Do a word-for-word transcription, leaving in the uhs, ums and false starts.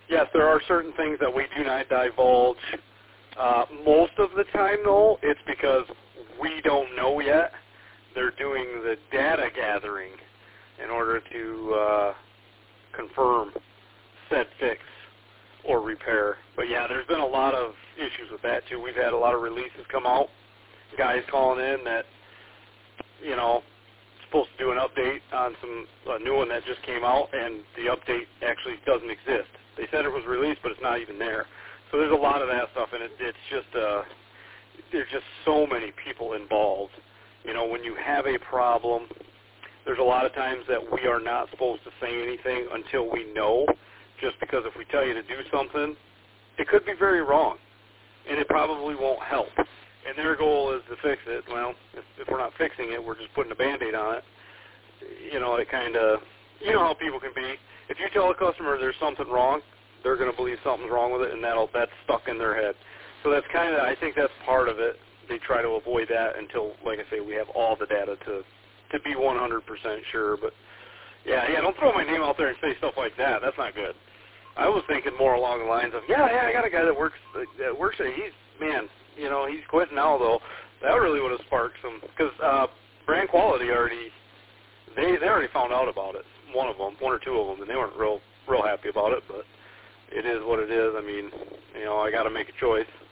Yes, there are certain things that we do not divulge. Uh, most of the time, though, it's because we don't know yet. They're doing the data gathering in order to uh, confirm said fix or repair. But yeah, there's been a lot of issues with that too. We've had a lot of releases come out, guys calling in that, you know, supposed to do an update on some a new one that just came out, and the update actually doesn't exist. They said it was released, but it's not even there. So there's a lot of that stuff, and it, it's just uh, there's just so many people involved. You know, when you have a problem, there's a lot of times that we are not supposed to say anything until we know, just because if we tell you to do something, it could be very wrong, and it probably won't help. And their goal is to fix it. Well, if, if we're not fixing it, we're just putting a Band-Aid on it. You know, it kind of, you know how people can be. If you tell a customer there's something wrong, they're going to believe something's wrong with it, and that'll that's stuck in their head. So that's kind of, I think that's part of it. They try to avoid that until, like I say, we have all the data to to be one hundred percent sure. But yeah, yeah, don't throw my name out there and say stuff like that. That's not good. I was thinking more along the lines of, yeah, yeah, I got a guy that works that works there. He's man, you know, he's quitting now though. That really would have sparked some, because uh, Brand Quality already they they already found out about it. One of them, one or two of them, and they weren't real real happy about it. But it is what it is. I mean, you know, I got to make a choice.